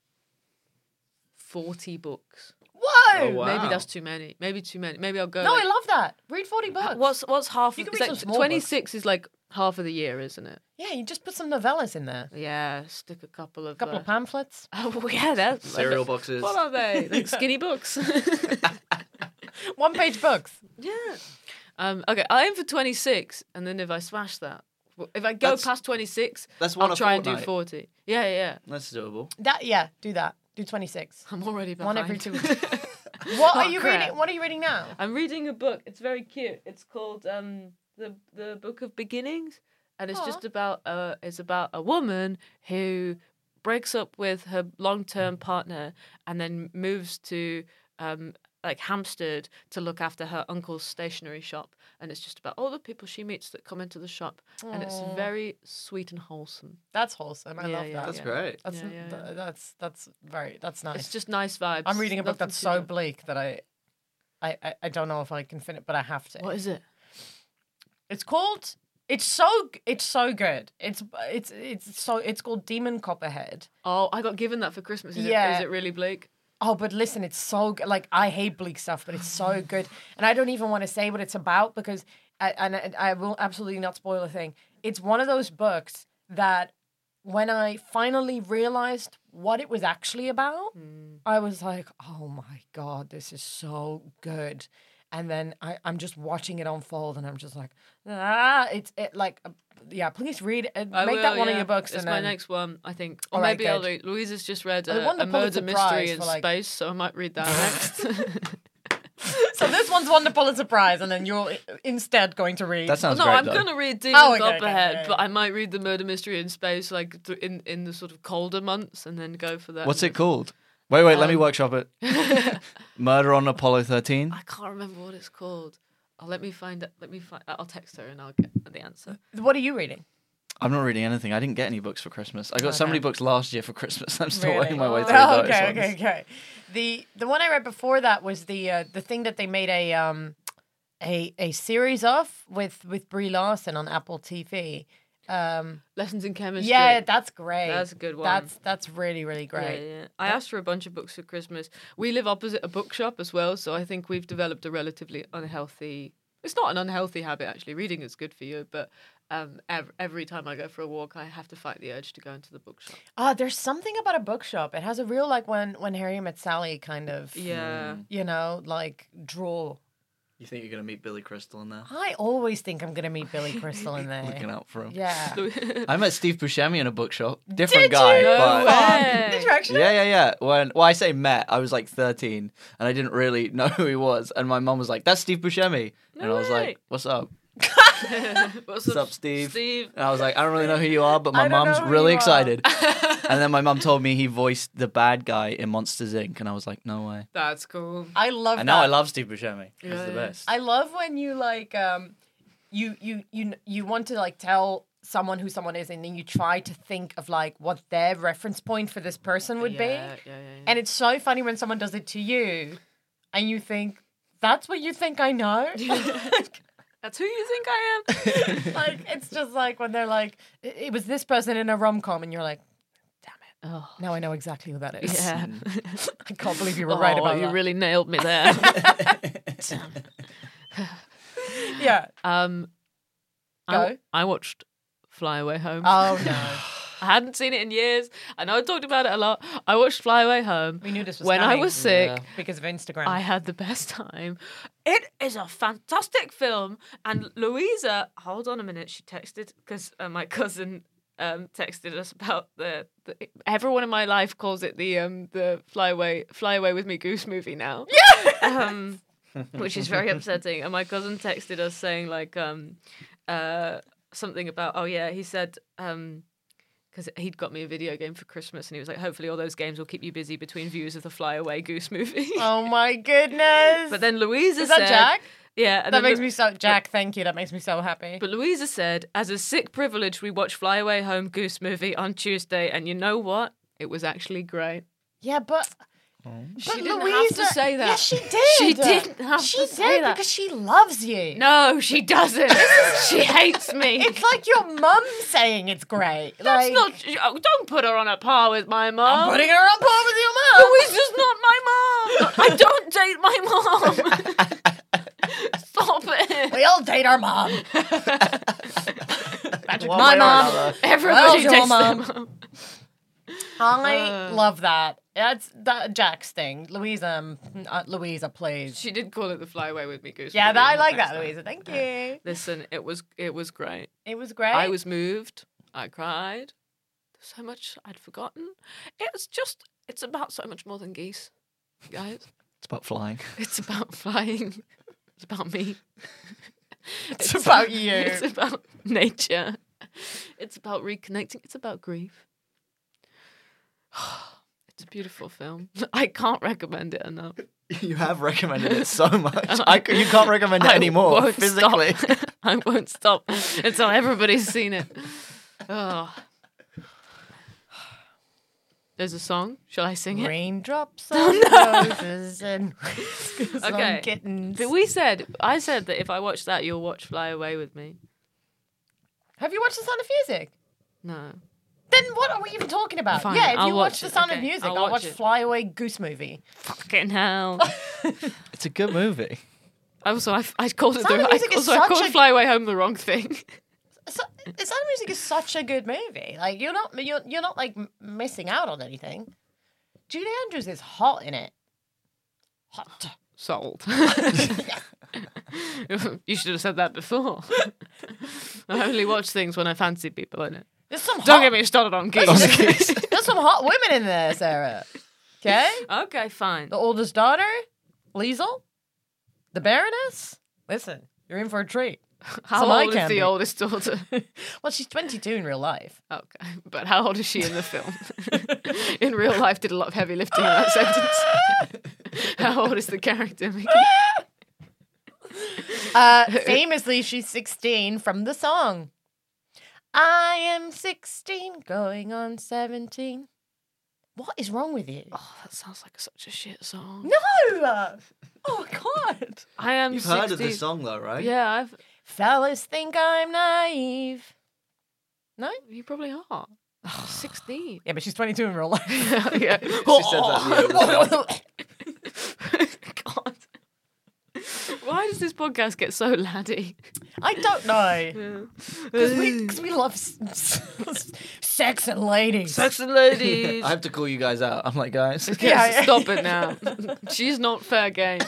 40 books. Whoa! Oh, wow. Maybe that's too many. Maybe too many. Maybe I'll go. No, like, I love that. Read 40 books. what's half? You can It's read like some small 26 is like half of the year, isn't it? Yeah, you just put some novellas in there. Yeah, stick a couple of. A couple of pamphlets. Oh yeah, that's Cereal boxes. What are they? Like skinny books. One-page books. Yeah. Okay, I'll aim for 26, and then if I smash that, if I go That's- past 26, that's one I'll a try and do fortnight. 40. Yeah. That's doable. Do that. Do 26. I'm already behind. One every 2 weeks. What are Oh, you crap. reading? What are you reading now? I'm reading a book. It's very cute. It's called the Book of Beginnings, and it's just about a woman who breaks up with her long-term partner and then moves to like Hampstead to look after her uncle's stationery shop, and it's just about all the people she meets that come into the shop, and it's very sweet and wholesome. That's wholesome. I Yeah, love yeah, that. That's yeah. great. That's Yeah. that's nice. It's just nice vibes. I'm reading a book Nothing that's too so dark. bleak that I don't know if I can finish, but I have to. What is it? It's called. It's so good. It's called Demon Copperhead. Oh, I got given that for Christmas. Is Yeah. it really bleak? Oh, but listen, it's so good. Like, I hate bleak stuff, but it's so good. And I don't even want to say what it's about because I will absolutely not spoil a thing. It's one of those books that when I finally realized what it was actually about, I was like, oh my God, this is so good. And then I'm just watching it unfold, and I'm just like, please read it. Make that one of your books. It's and my then, next one, I think. Or All right, maybe I'll good. read. Louisa's just read They won the a murder Pulitzer Prize mystery in for, like- space, so I might read that next. So this one's won the Pulitzer Prize, and then you're instead going to read. That sounds No, great. I'm though. gonna read Demon Oh, okay, Copperhead, okay. but I might read the murder mystery in space, like in the sort of colder months, and then go for that. What's it called? Wait, let me workshop it. Murder on Apollo 13. I can't remember what it's called. Oh, let me find it. I'll text her and I'll get the answer. What are you reading? I'm not reading anything. I didn't get any books for Christmas. I got so many books last year for Christmas. I'm still Really? working my way through Oh, those okay, ones. okay. The one I read before that was the thing that they made a series of with Brie Larson on Apple TV. Lessons in Chemistry. Yeah, that's great. That's a good one. That's really, really great. Yeah. I asked for a bunch of books for Christmas. We live opposite a bookshop as well, so I think we've developed a relatively unhealthy. It's not an unhealthy habit actually. Reading is good for you, but every time I go for a walk, I have to fight the urge to go into the bookshop. There's something about a bookshop. It has a real like when Harry Met Sally kind of Yeah. like draw. You think you're going to meet Billy Crystal in there? I always think I'm gonna meet Billy Crystal in there. Looking out for him. Yeah. I met Steve Buscemi in a bookshop. Different Did guy. you? But way. Did you actually? Yeah. Well, I say met. I was like 13, and I didn't really know who he was. And my mum was like, "That's Steve Buscemi," and I was way. like, "What's up?" What's What's up, Steve? Steve. And I was like, "I don't really know who you are, but I my don't mum's know who really you are." excited." And then my mum told me he voiced the bad guy in Monsters Inc., and I was like, "No way." That's cool. I love And that. now I love Steve Buscemi. He's Yeah, the yeah. best. I love when you like you want to like tell someone who someone is, and then you try to think of like what their reference point for this person would be. Yeah. And it's so funny when someone does it to you, and you think that's what you think I know. That's who you think I am. Like it's just like when they're like, it was this person in a rom-com, and you're like, damn it, Oh. now I know exactly who that is. Yeah. I can't believe you were right about you that. really nailed me there. Yeah. I watched Fly Away Home. Oh no. I hadn't seen it in years. I know I talked about it a lot. I watched Fly Away Home. We knew this was when I coming. was sick. Yeah. Because of Instagram. I had the best time. It is a fantastic film. And Louisa, hold on a minute, she texted because my cousin texted us about the everyone in my life calls it the Fly Away with Me Goose movie now. Yeah. Which is very upsetting. And my cousin texted us saying like something about he said because he'd got me a video game for Christmas, and he was like, hopefully all those games will keep you busy between views of the Fly Away Goose movie. Oh my goodness. But then Louisa Is said... that Jack? Yeah. And That then makes me so... Jack, thank you. That makes me so happy. But Louisa said, as a sick privilege, we watched Fly Away Home Goose movie on Tuesday, and you know what? It was actually great. Yeah, but... She didn't have to say that. Yeah, she did. She didn't have She to did say that. because she loves you. No, she doesn't. She hates me. It's like your mum saying it's great. That's like, not... Don't put her on a par with my mum. I'm putting her on par with your mum. Louisa's not my mom. I don't date my mom. Stop it. We all date our mom. Patrick, One my way or mom. another. Everybody your dates their mom? mom. I love that. That's that Jack's thing. Louisa, please. She did call it the Fly Away with Me Goose. Yeah, movie. I like Thanks, that, man. Louisa. Thank you. Listen, it was great. It was great. I was moved. I cried. There's so much I'd forgotten. It's about so much more than geese, guys. It's about flying. It's about flying. It's about me. It's about you. It's about nature. It's about reconnecting. It's about grief. It's a beautiful film. I can't recommend it enough. You have recommended it so much. You can't recommend it I anymore won't physically. stop. I won't stop until everybody's seen it. Oh. There's a song. Shall I sing it? Raindrops on roses and whiskers Okay. on kittens. But I said that if I watch that, you'll watch Fly Away with me. Have you watched The Sound of Music? No. Then what are we even talking about? Fine, yeah, if I'll you watch watch The it. Sound of Okay, Music, I'll I'll watch watch it. Fly Away Goose Movie. Fucking hell. It's a good movie. Also, I called it Sound of Music is I called such a- Fly Away Home the wrong thing. So, The Sound of Music is such a good movie. Like you're not like missing out on anything. Julie Andrews is hot in it. Hot. Sold. You should have said that before. I only watch things when I fancy people in it. There's some Don't hot, get me started on geese. there's some hot women in there, Sarah. Okay? Okay, fine. The oldest daughter, Liesel. The Baroness. Listen, you're in for a treat. How Some eye old is candy. the oldest daughter? Well, she's 22 in real life. Okay, but how old is she in the film? In real life, did a lot of heavy lifting in that sentence. How old is the character, Mickey? Famously, she's 16 from the song. I am 16, going on 17. What is wrong with you? Oh, that sounds like such a shit song. No! Oh, God. I am You've 16. heard of this song though, right? Yeah, I've. Fellas think I'm naive. No? You probably are. 16. Yeah, but she's 22 in real life. Yeah. She said that. God. Why does this podcast get so laddie? I don't know. Because we love sex and ladies. Sex and ladies. I have to call you guys out. I'm like, guys. Yeah. Stop it now. She's not fair game.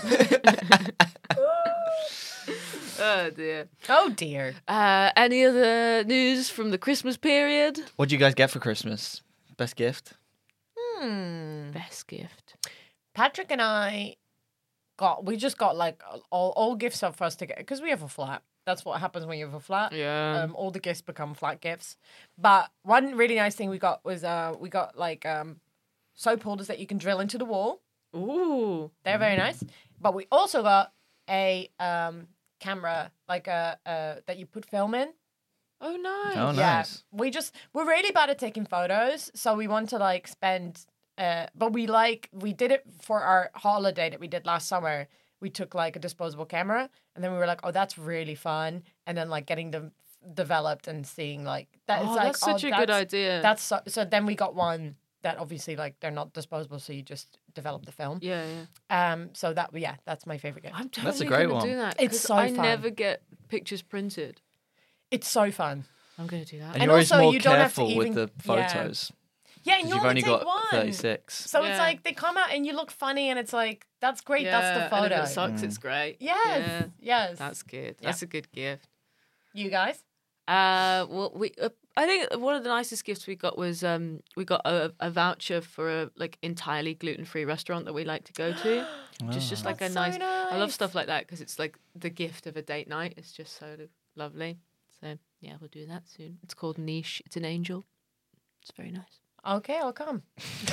Oh dear. Oh, dear. Any other news from the Christmas period? What do you guys get for Christmas? Best gift? Best gift. Patrick and I we just got like all gifts up for us to get because we have a flat. That's what happens when you have a flat. Yeah. All the gifts become flat gifts. But one really nice thing we got was we got like soap holders that you can drill into the wall. Ooh. They're very nice. But we also got a camera like that you put film in. Oh nice. Oh, Yeah, nice. we're really bad at taking photos, so we want to like spend. But we did it for our holiday that we did last summer. We took like a disposable camera, and then we were like, oh, that's really fun. And then like getting them developed and seeing like that. Oh, it's like, that's such a good idea. That's so. Then we got one that obviously like they're not disposable, so you just develop the film. Yeah, yeah. So that's my favorite gift. I'm totally That's a great gonna one. do that. It's 'cause so I fun. never get pictures printed. It's so fun. I'm gonna do that. And And you're always also, more you don't have to careful with even- the yeah. photos. Yeah, and Because you you've only take got one. 36. So Yeah. it's like they come out and you look funny, and it's like that's great. Yeah, That's the and photo. if it sucks, it's great. Yes, Yeah, yes. that's good. That's a good gift. You guys. Well, I think one of the nicest gifts we got was we got a voucher for a like entirely gluten-free restaurant that we like to go to. Just like That's a so nice. I love nice. stuff like that because it's like the gift of a date night. It's just so lovely. So yeah, we'll do that soon. It's called Niche. It's an angel. It's very nice. Okay, I'll come.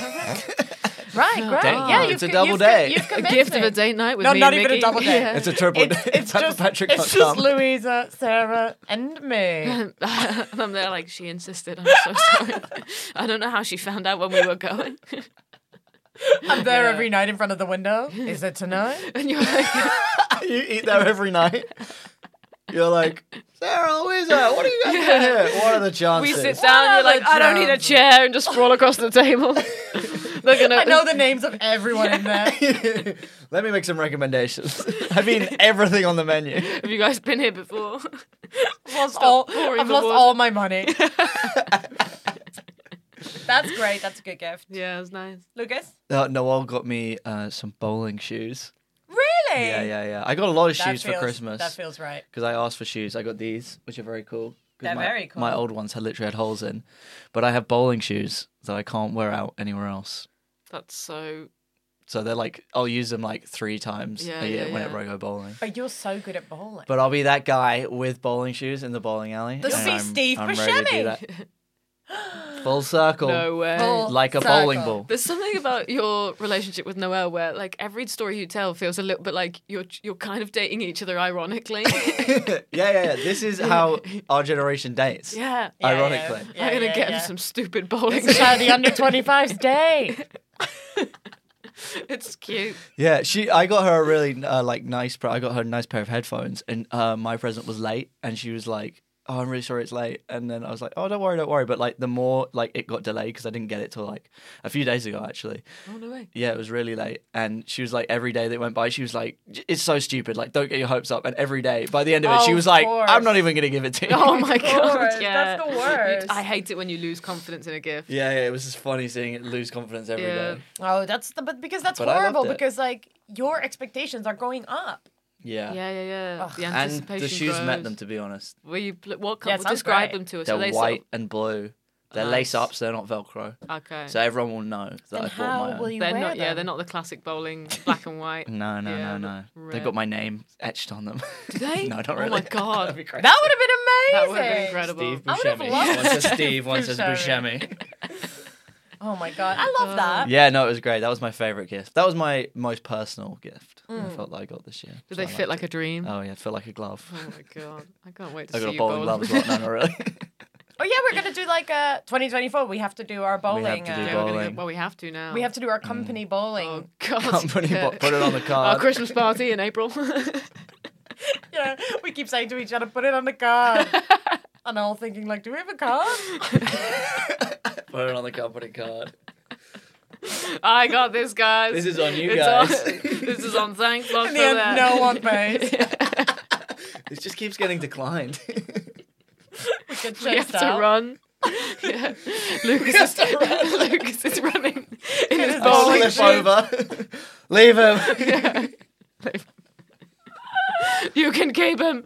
Right, great. Damn, Yeah, it's a double date. You've A convinced gift me. of a date night with No, me not and even a Mickey. double date. Yeah. It's a triple date. It's It's just Louisa, Sarah, and me. And I'm there like, she insisted. I'm so sorry. I don't know how she found out when we were going. I'm there every night in front of the window. Is it tonight? And you're like, You eat there every night. You're like, Sarah, Louisa, what are you guys doing here? What are the chances? we sit down and you're like, I don't need a chair, and just sprawl across the table. Looking I at know the names of everyone in there. Let me make some recommendations. I've eaten everything on the menu. Have you guys been here before? I've pouring the lost water. all my money. That's great. That's a good gift. Yeah, it was nice. Lucas? Noel got me some bowling shoes. Really? Yeah. I got a lot of That shoes for feels- Christmas. That feels right. Because I asked for shoes. I got these, which are very cool. 'Cause They're my, very cool. My old ones had literally had holes in. But I have bowling shoes that I can't wear out anywhere else. That's so. So they're like, I'll use them like 3 times Yeah, a year yeah, whenever yeah. I go bowling. But you're so good at bowling. But I'll be that guy with bowling shoes in the bowling alley. Let's and see I'm Steve ready to do Buscemi. that. Full circle. No way. Full Like a circle. bowling ball. There's something about your relationship with Noelle where, like, every story you tell feels a little bit like you're kind of dating each other ironically. Yeah. This is how our generation dates. Yeah. Ironically. Yeah, I'm gonna yeah, get yeah. him some stupid bowling. This is how the under 25s date. It's cute. Yeah, I got her a really I got her a nice pair of headphones, and my present was late, and she was like, "Oh, I'm really sorry it's late." And then I was like, "Oh, don't worry." But like the more like it got delayed because I didn't get it till like a few days ago actually. Oh no way. Yeah, it was really late, and she was like, every day that went by, she was like, "It's so stupid. Like, don't get your hopes up." And every day, by the end of it, she Oh, was of like, course. "I'm not even gonna give it to you." Oh my god. course, Yeah. that's the worst. I hate it when you lose confidence in a gift. Yeah, it was just funny seeing it lose confidence every day. Yeah. Oh, because that's But I loved horrible it. because like your expectations are going up. Yeah. Yeah. The And anticipation the shoes grows. met them, to be honest. What Yeah, it sounds describe great. them to us? They're Are they white and blue. They're lace Nice. ups. They're not Velcro. Okay. So everyone will know that Then I bought my how will own. you they're wear not. Yeah, them? they're not the classic bowling black and white. No. Yeah, They've red. got my name etched on them. Do they? No, not really. Oh my god. That'd be crazy. That would have been amazing. That would have been incredible. Steve I would have Buscemi. loved One says Steve, one says Buscemi. Buscemi. Oh my god, I love that. Yeah, no, it was great. That was my favourite gift. That was my most personal gift. I felt that I got this year. Do So they I fit liked like it. a dream? Oh yeah, it felt like a glove. Oh my god. I can't wait to I see got a you bowling bowl. glove as well. No, not really. Oh yeah, we're gonna do like 2024. We have to do our bowling. to do Yeah, we're gonna bowling. well, we have to now. We have to do our company bowling. Oh god. Company, Yeah. put it on the Our card. Christmas party in April. Yeah, we keep saying to each other, put it on the card. And all thinking like, do we have a card? Put it on the company card. I got this, guys. This is on you It's guys. this is on Thank God In for the end, that. no one pays. This just keeps getting declined. We get We have chased to out. run. Yeah. Lucas is running in his his bowling Slip shoes. over. Leave him. Yeah. You can keep him.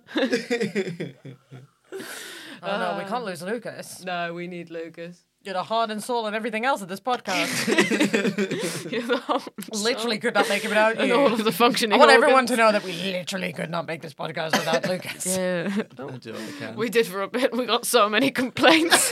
Oh no, we can't lose Lucas. No, we need Lucas. You're the heart and soul and everything else of this podcast. You're the whole Literally could not make it without and you. all of the functioning. I want everyone organs. to know that we literally could not make this podcast without Lucas. Yeah. I'll do what I can. We did for a bit. We got so many complaints.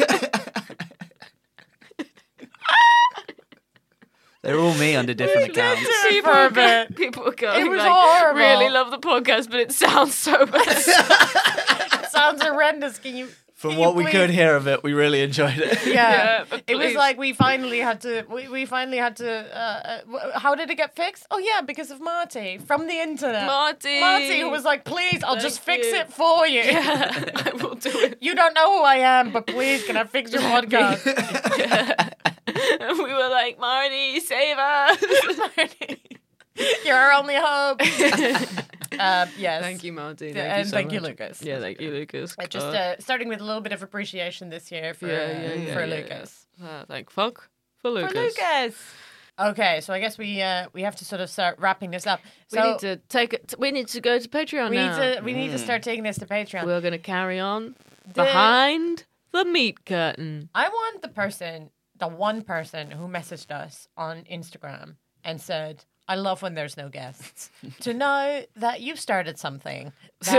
They're all me under different accounts. For a bit. People were going It was like, horrible. really love the podcast, but it sounds so bad. It sounds horrendous. Can you? From can what you we please- could hear of it, we really enjoyed it. Yeah, Yeah, but it was please. like we finally had to. We finally had to. How did it get fixed? Oh yeah, because of Marty from the internet. Marty, who was like, please, I'll just Thank fix you. it for you. Yeah, I will do it. You don't know who I am, but please, can I fix your podcast? And we were like, Marty, save us. You're our only hope. Yes. Thank you, Marty. And so thank you, much. Lucas. Yeah, thank you, Lucas. Just God. starting with a little bit of appreciation this year for Yeah, Lucas. Thank fuck for Lucas. For Lucas. Okay, so I guess we have to sort of start wrapping this up. We So need to take it. We need to go to Patreon now. we need to start taking this to Patreon. We're gonna carry on behind the meat curtain. I want the one person who messaged us on Instagram and said, I love when there's no guests, to know that you've started something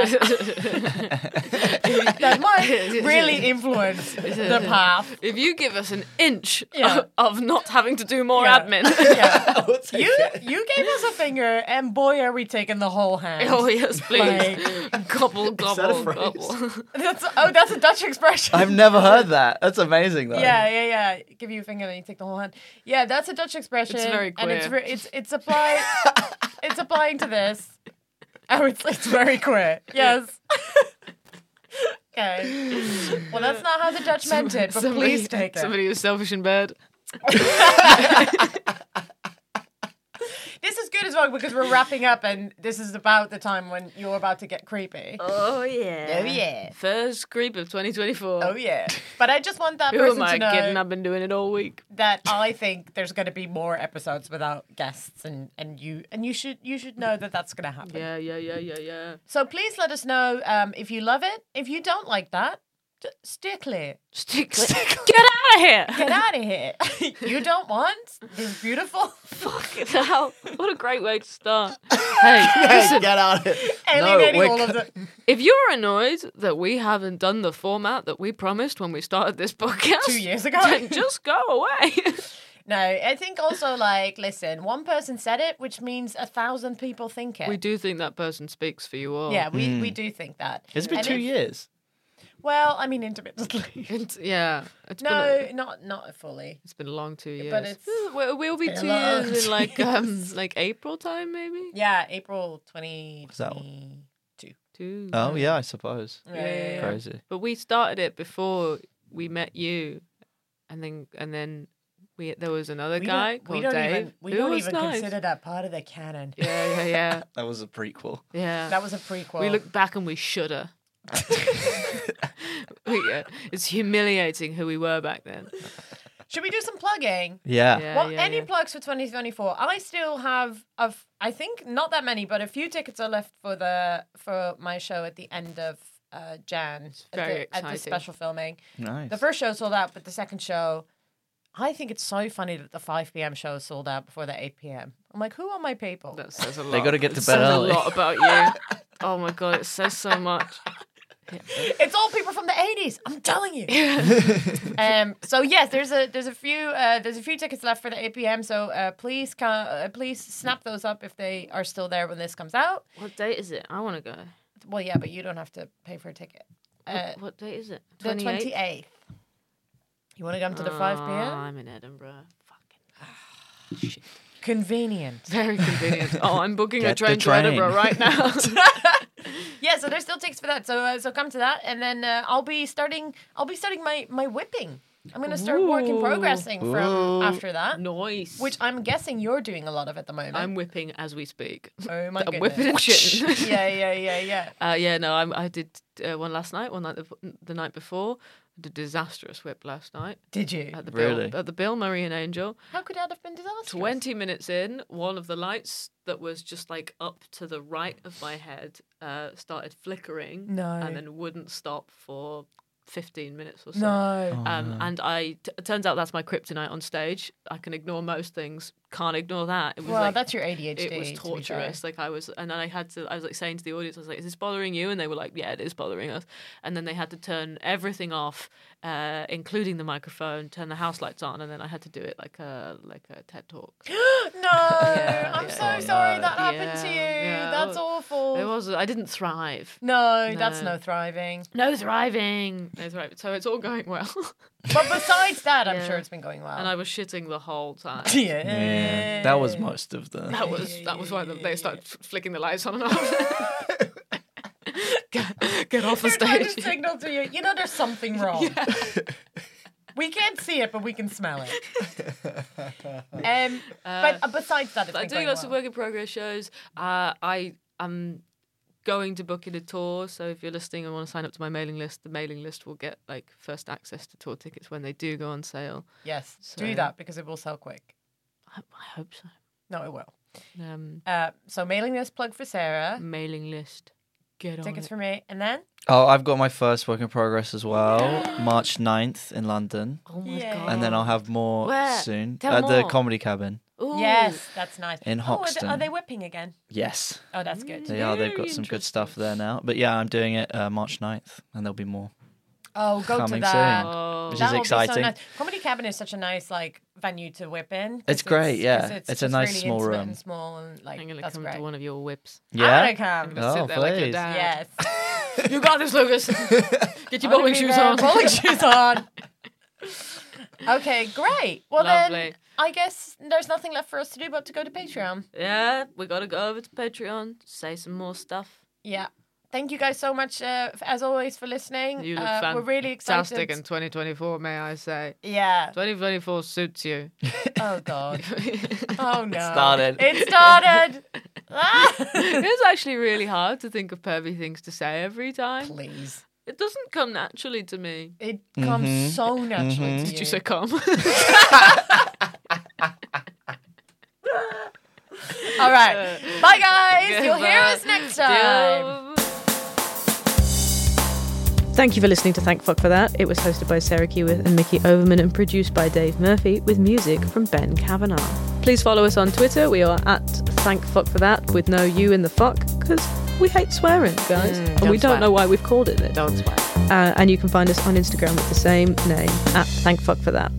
that might really influence the path. If you give us an inch Yeah. of not having to do more Yeah. admin. Yeah. You gave us a finger, and boy, are we taking the whole hand. Oh yes, please. Like- Gobble, that a gobble, phrase? gobble. That's a Dutch expression. I've never heard that. That's amazing, though. Yeah. Give you a finger, then you take the whole hand. Yeah, that's a Dutch expression. It's very and queer. it's applied. It's applying to this. Oh, it's very queer. Yes. Okay. Well, that's not how the Dutch meant it, but please take it. Somebody who's selfish in bed. This is good as well because we're wrapping up, and this is about the time when you're about to get creepy. Oh yeah. Oh, yeah. First creep of 2024. Oh yeah. But I just want that Who person am I to know kidding? I've been doing it all week. that I think there's going to be more episodes without guests, and you should know that that's going to happen. Yeah. So please let us know if you love it. If you don't like that, steer clear. Get out of here. Get out of here. You don't want this beautiful Fucking hell. What a great way to start. Hey, listen, Get out of it. alienating we're all of the. if you're annoyed that we haven't done the format that we promised when we started this podcast 2 years ago. then just go away. No, I think also like listen, one person said it, which means 1,000 people think it. We do think that person speaks for you all. Yeah, we do think that. It's been And 2 if- years. Well, I mean intermittently. Yeah. It's No, not fully. It's been a long 2 years. But it's we'll be been a 2 long years in 2 like years. like April time maybe. Yeah, April that 2022. 2. Oh, yeah, I suppose. Yeah. Crazy. But we started it before we met you, and then there was another guy We called don't Dave. even we who don't was even nice. consider that part of the canon. Yeah. That was a prequel. Yeah. That was a prequel. We look back and we shudder. It's humiliating who we were back then. Should we do some plugging? Yeah. Well, any plugs for 2024? I still have, I think not that many, but a few tickets are left for my show at the end of Jan. Very at the exciting. special filming. Nice. The first show sold out, but the second show, I think it's so funny that the 5 p.m. show sold out before the 8 p.m. I'm like, who are my people? That says a lot. They got to get to It bed says early. a lot about you. Oh my god, it says so much. It's all people from the 80s. I'm telling you. So yes, there's a few tickets left for the 8 p.m. So please snap those up if they are still there when this comes out. What date is it? I want to go. Well, yeah, but you don't have to pay for a ticket. What date is it? The 28th. You want to come to the 5 p.m.? I'm in Edinburgh. Fucking shit. Convenient. Very convenient. Oh, I'm booking a Get the train to train. Edinburgh right now. Yeah, so there's still tickets for that. So come to that, and then I'll be starting my whipping. I'm gonna start working progressing from after that, Nice. which I'm guessing you're doing a lot of at the moment. I'm whipping as we speak. Oh my I'm goodness. whipping and shitting. Yeah. No, I did one last night, one night the night before. I did a disastrous whip last night Did you? at the Really? Bill Murray and Angel. How could that have been disastrous? 20 minutes in, one of the lights that was just like up to the right of my head started flickering. No. And then wouldn't stop for 15 minutes or so. No. And it turns out that's my kryptonite on stage. I can ignore most things, can't ignore that. It was Well, like, that's your ADHD. it was to be fair. torturous. Like I was like saying to the audience, I was like, "Is this bothering you?" And they were like, "Yeah, it is bothering us." And then they had to turn everything off, including the microphone, turn the house lights on, and then I had to do it like a TED talk. No, I'm so sorry that happened to you. Yeah, That's awful. It was. I didn't thrive. No, that's No. no thriving. No thriving. So it's all going well. But besides that, I'm Yeah. sure it's been going well. And I was shitting the whole time. yeah. That was most of the. That was why they started flicking the lights on and off. get off the They're trying to stage. signal to you. You know, there's something wrong. We can't see it, but we can smell it. But besides that, it's I'm been doing going lots of well. work in progress shows. I'm going to book in a tour, so if you're listening and want to sign up to my mailing list, the mailing list will get like first access to tour tickets when they do go on sale. Yes, So- do that because it will sell quick. I hope so. No, it will. Um, So mailing list plug for Sarah. mailing list, get on Tickets it. for me, and then Oh, I've got my first work in progress as well. March 9th in London. Oh my Yeah. god! And then I'll have more Where? soon. Tell At the more. Comedy Cabin. Ooh. yes, that's nice. In Hoxton. Are they whipping again? Yes. Oh, that's good. They are. They've Very got some good interesting. stuff there now. But yeah, I'm doing it March 9th, and there'll be more Oh, go to coming that. soon, Oh. which That is will be so exciting. nice. Comedy Cabin is such a nice like venue to whip in. 'cause It's great, yeah. 'cause It's a just nice really small intimate room. and small and like I'm gonna that's come great. to one of your whips. I'm Yeah. gonna come. I'm gonna sit there like your please. dad. Yes. You got this, Lucas. Get your I'm gonna bowling be shoes there, on. Bowling shoes on. Okay, great. Well then, Lovely. I guess there's nothing left for us to do but to go to Patreon. Yeah, we gotta go over to Patreon, say some more stuff. Yeah. Thank you guys so much, as always, for listening. You look We're really excited. fantastic in 2024, may I say. Yeah. 2024 suits you. Oh God. Oh no. started. It started. Ah! It's actually really hard to think of pervy things to say every time. Please. It doesn't come naturally to me. It comes so naturally to Did you say come? All right. Bye, guys. You'll hear us next time. Thank you for listening to Thank Fuck for That. It was hosted by Sarah Keyworth and Mickey Overman and produced by Dave Murphy with music from Ben Kavanagh. Please follow us on Twitter. We are at Thank Fuck for That with no you in the fuck because we hate swearing, guys. And we don't don't swear. know why we've called it this. Don't swear. And you can find us on Instagram with the same name, at Thank Fuck for That.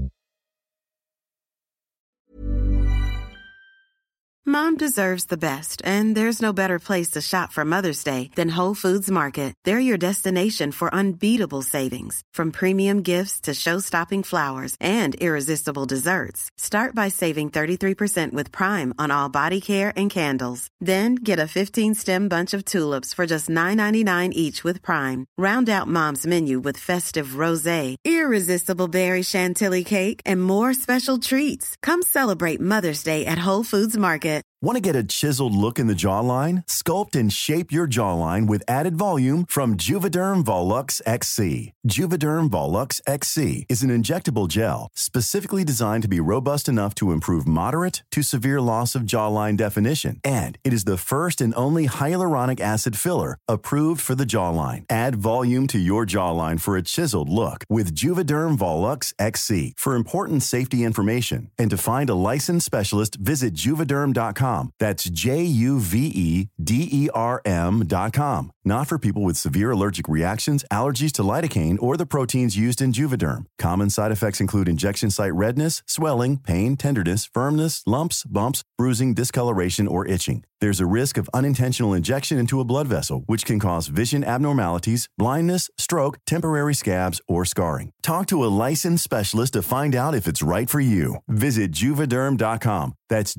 Mom deserves the best, and there's no better place to shop for Mother's Day than Whole Foods Market. They're your destination for unbeatable savings, from premium gifts to show-stopping flowers and irresistible desserts. Start by saving 33% with Prime on all body care and candles. Then get a 15-stem bunch of tulips for just $9.99 each with Prime. Round out Mom's menu with festive rosé, irresistible berry chantilly cake, and more special treats. Come celebrate Mother's Day at Whole Foods Market. Want to get a chiseled look in the jawline? Sculpt and shape your jawline with added volume from Juvederm Volux XC. Juvederm Volux XC is an injectable gel specifically designed to be robust enough to improve moderate to severe loss of jawline definition. And it is the first and only hyaluronic acid filler approved for the jawline. Add volume to your jawline for a chiseled look with Juvederm Volux XC. For important safety information and to find a licensed specialist, visit Juvederm.com. That's Juvederm.com. Not for people with severe allergic reactions, allergies to lidocaine, or the proteins used in Juvederm. Common side effects include injection site redness, swelling, pain, tenderness, firmness, lumps, bumps, bruising, discoloration, or itching. There's a risk of unintentional injection into a blood vessel, which can cause vision abnormalities, blindness, stroke, temporary scabs, or scarring. Talk to a licensed specialist to find out if it's right for you. Visit Juvederm.com. That's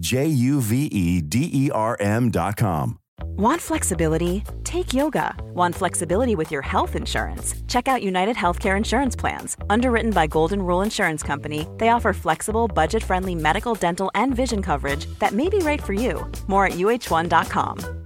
Juvederm.com. Want flexibility? Take yoga. Want flexibility with your health insurance? Check out United Healthcare Insurance Plans. Underwritten by Golden Rule Insurance Company, they offer flexible, budget-friendly medical, dental, and vision coverage that may be right for you. More at UH1.com.